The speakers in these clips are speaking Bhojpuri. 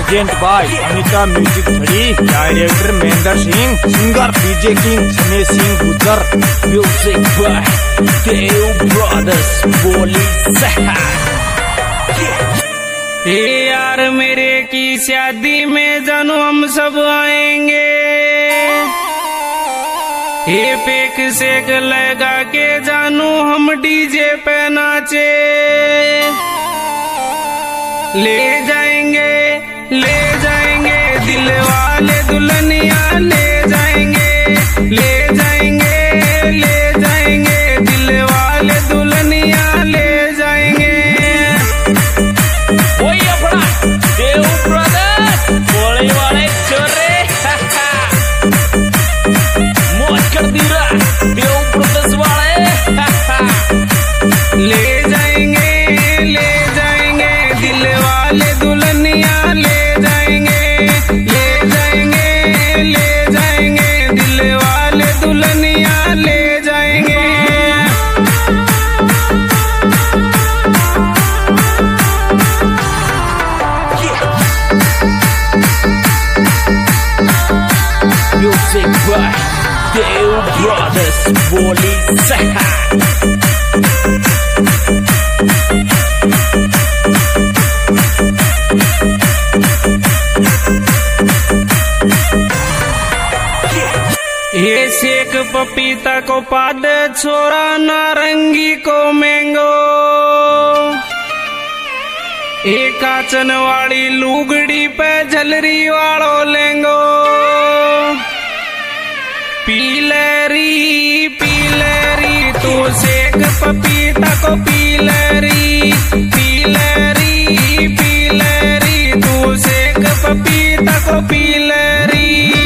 प्रेजेंट बाय अमिता म्यूजिक धड़ी, director Mahendra Singh, singer DJ king Sunny Singh Gujar, music by Dev brothers बोली हे यार मेरे की शादी में जानू हम सब आएंगे, हे पेक सेक लगा के जानू हम डीजे पे नाचे, ले जाएंगे दिल वाले दुल्हनिया, ले जाएंगे दिल वाले दुल्हनिया, ले जाएंगे। वही अपना देव ब्रदर्स बोले वाले छोरे मौज कर दी रहा देव ब्रदर्स वाले ले जाएंगे दिल वाले दुल्हनिया, ले जाएंगे दिल वाले दुल्हनिया, ले जाएंगे। म्यूजिक बाय देव ब्रदर्स बोली ये सेक पपीता को पाद, छोरा नारंगी को मैंगो, एक काचन वाली लुगड़ी पे झलरी वालो लेंगो, पीलरी तू सेक पपीता को पीलरी तू सेक पपीता को पीलरी।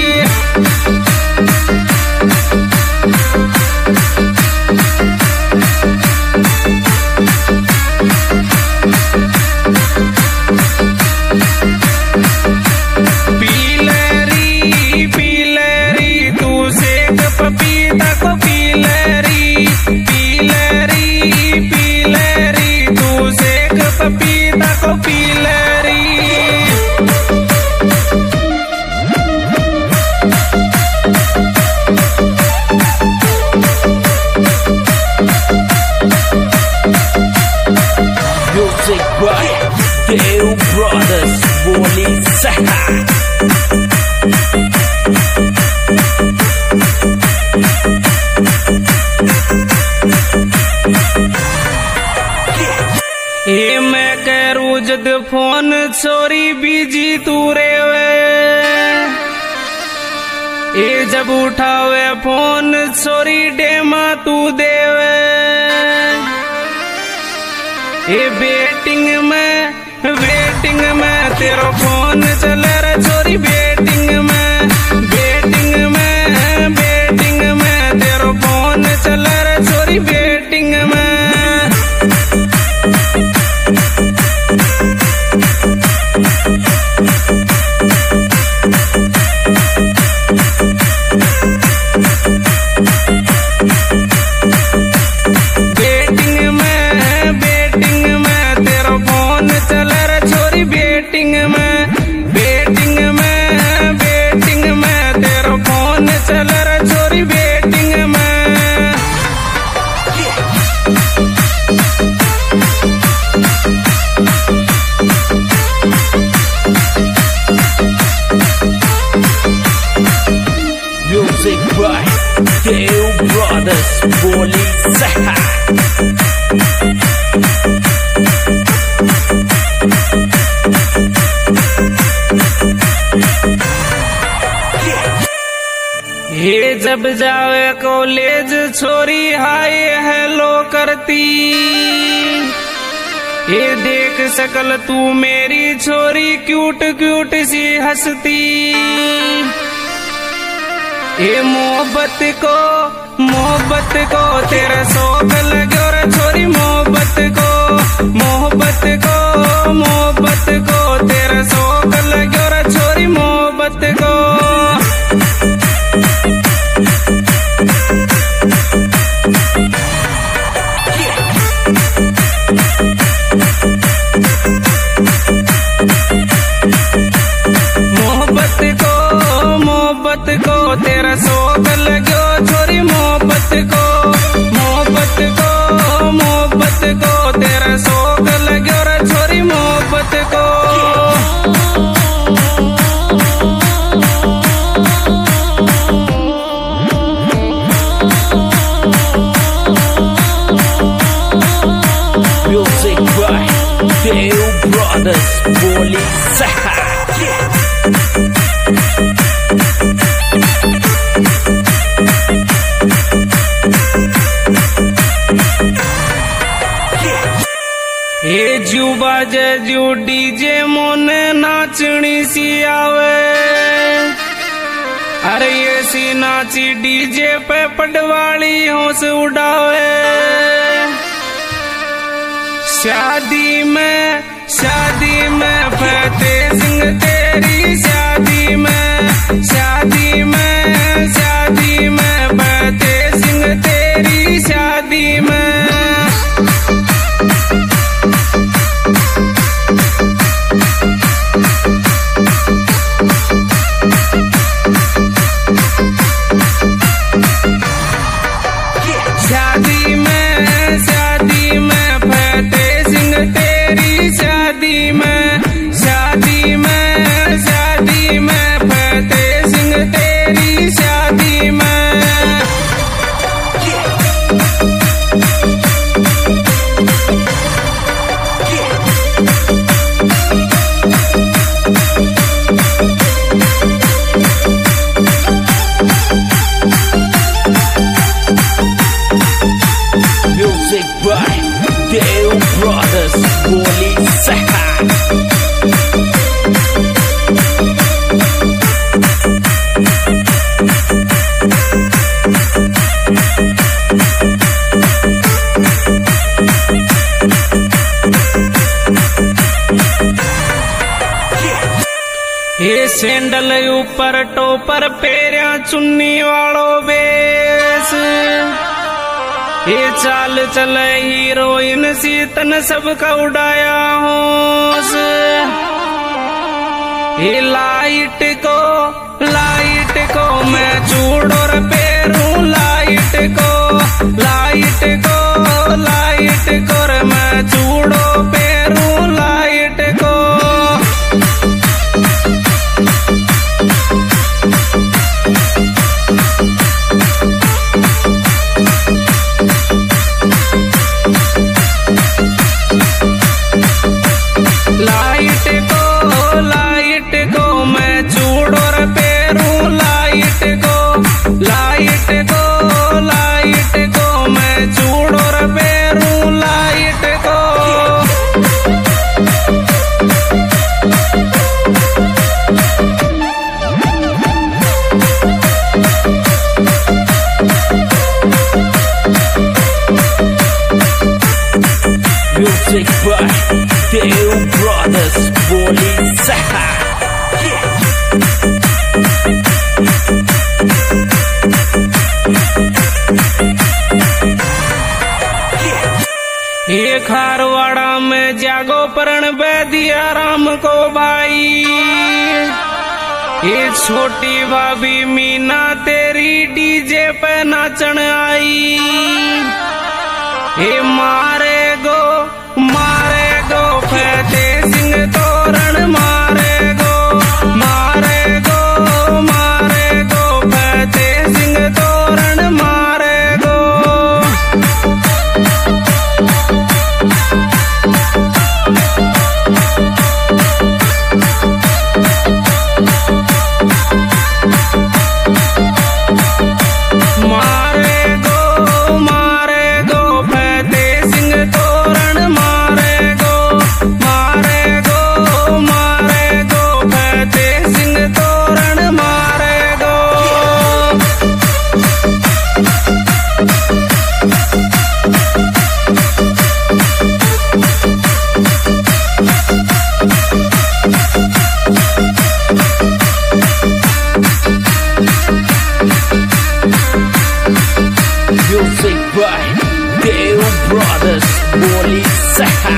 पपीता को पीलरी तू सेक पपीता को पीलरी। म्यूजिक बाय देव ब्रदर्स बोली ये मैं करूँ जद फोन छोरी बीजी तू रे वे, ये जब उठावे फोन छोरी डेमा तू देवे, ये वेटिंग में तेरा फोन चल रहा छोरी, वेटिंग में तेरा फोन चल रहा छोरी, वेटिंग में। म्यूजिक बाय देव ब्रदर्स बोली ये जब जावे कॉलेज छोरी हाय हेलो करती, ये देख सकल तू मेरी छोरी क्यूट सी हंसती, ये मोहब्बत को तेरा शौक लगे रे छोरी, मोहब्बत को तेरा शौक लगे रे छोरी, मोहब्बत को। हे जू बाजे जू डीजे मोने नाचनी सी आवे। अरे ये सी नाची डीजे पे पटवाली होश उड़ावे। शादी में फतेह सिंह तेरी शादी में फतेह सिंह तेरी शादी में। शादी में फतेह सिंह तेरी शादी में फतेह सिंह तेरी शादी में। Music by Deo Brothers Boli Saha। ये सैंडल ऊपर टोपर पेरिया चुन्नी वालो बेस। ये चाल चले हीरोइन सी तन सबका उड़ाया होश। ये लाइट को मैं चूड़ोर पेरूं लाइट को रे मैं चूड़ो पेरूं लाइट को। लाइट को मैं चूड़ोर पेरूं लाइट को मैं चूड़ोर पेरूं लाइट को। Music by Deo Brothers Boli Saha। ये खारवाड़ा में जागो परण बैदिया राम को भाई। ये छोटी भाभी मीना तेरी डीजे पे नाचन आई। ये मारे गो फतेह सिंह तोरण मारे गो फतेह सिंह तोरण मारे गो। मारे गो फतेह सिंह तोरण मारे गो फतेह सिंह तोरण मारे गो। Music by Deo Brothers Boli Saha।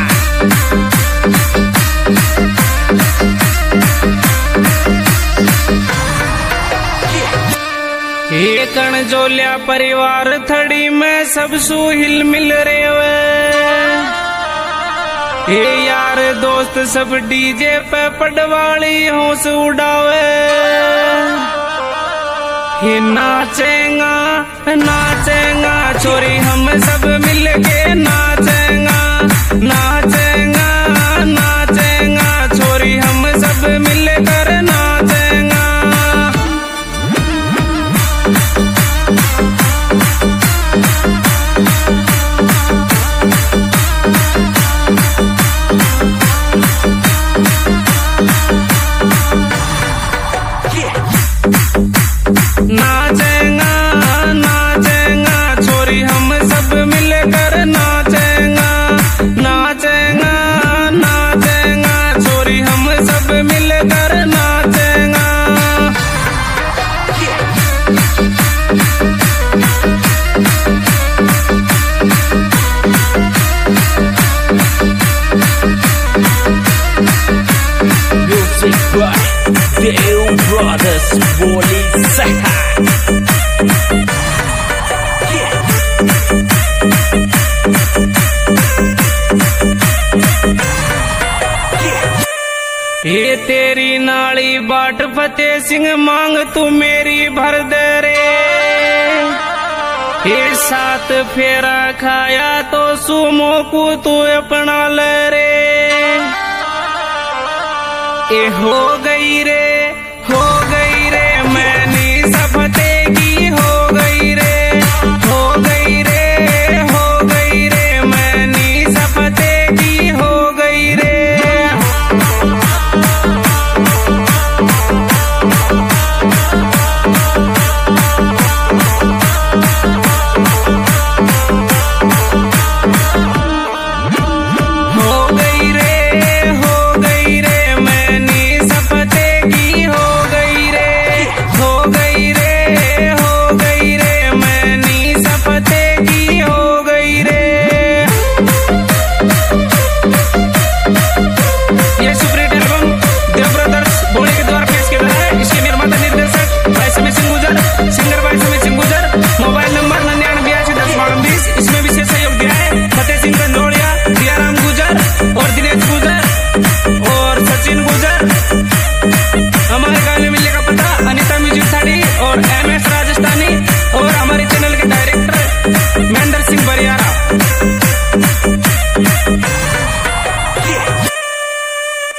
ये कण जोलिया परिवार थड़ी में सब सु हिल मिल रे वे। ये यार दोस्त सब डीजे पे पटवाली होश उड़ावे। ये नाचेगा छोरी हम सब मिलके नाचेगा छोरी हम सब तेरी नाली बाट फतेह सिंह मांग तू मेरी भर दे रे। ये 7 फेरा खाया तो सुमो को तू अपना ले रे। ये हो गई रे मैंने सफते की हो गई रे, हो गई रे मैंने सफते की हो गई रे। मोबाइल नंबर 998210 इसमें विशेष सहयोग दिया है फतेह सिंह कंजोड़िया, दियाराम गुजर और दिनेश गुजर और सचिन गुजर। हमारे गाने